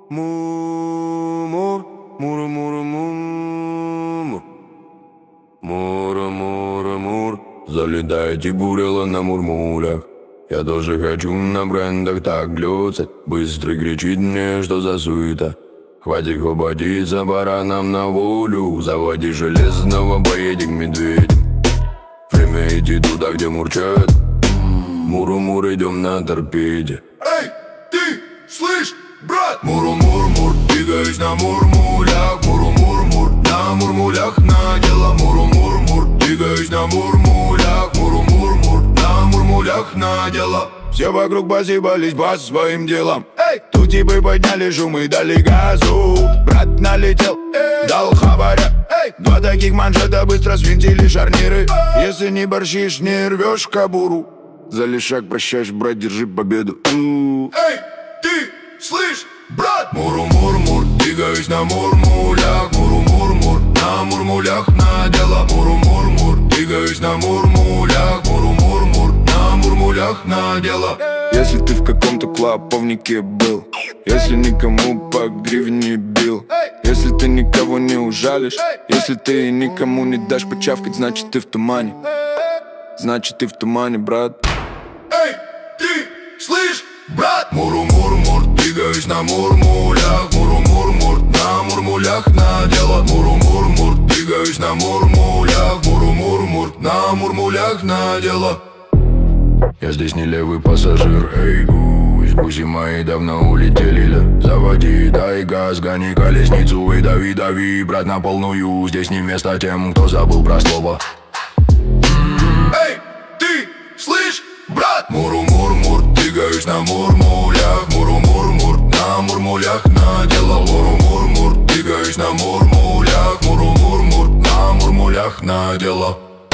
Мур, мур, мур, мур, мур, мур, мур. Залетаете бурила на мурмулях. Я тоже хочу на брендах так глюцать. Быстрый кричит мне, что за суета. Хватит хватиться, пора нам на волю. Заводи железного, поедем к медведям. Время идти туда, где мурчат. Муру-мур, идем на торпеде. Эй, ты, слышь, брат? Муру-мур-мур, двигаюсь на мурмулях. Муру-мур-мур, на мурмулях надела. Муру-мур-мур, двигаюсь на мурмулях. Муру-мур-мур, на мурмулях надела. Все вокруг посыпались по своим делам. Эй, тут типы подняли шум и дали газу. Брат налетел, дал хабаря. Эй, два таких манжета быстро свинтили шарниры. Если не борщишь, не рвешь кобуру. За лишак прощаешь, брат, держи победу. эй, ты, слышь, брат? Муру-мур-мур, двигаюсь на мурмулях. Муру-мур-мур, на мурмулях надела. Муру-мур-мур, двигаюсь на мурмулях. Муру-мур-мур, на мурмулях надела. Если ты в каком-то клоповнике был, если никому по гривне бил, если ты никого не ужалишь, если ты никому не дашь почавкать, значит ты в тумане. Значит ты в тумане, брат. Эй, ты, слышь, брат? Муру-мур-мур, двигаюсь на мурмулях. Муру-мур-мур, на мурмулях надела. Муру-мур-мур, двигаюсь на мурмулях. Муру-мур-мур, на мурмулях надела. Я здесь не левый пассажир, эй, гусь. Гуси мои давно улетели, да. Заводи, дай газ, гони колесницу и дави, дави, брат, на полную. Здесь не место тем, кто забыл про слово. Эй, ты, слышь, брат? Муру-мур-мур, двигаюсь на мурмулях. Муру-мур-мур, на мурмулях надела. Муру-мур-мур, двигаюсь на мурмулях. Муру-мур-мур, на мурмулях надела.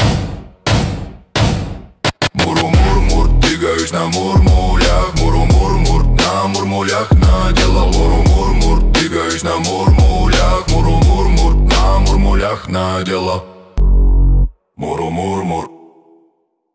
Муру-мур-мур, двигаюсь на мурмулях. Муру-мур-мур, на мурмулях надела. Муру-мур-мур, двигаюсь на мурмулях. Муру-мур-мур, на мурмулях надела. Муру-мур-мур.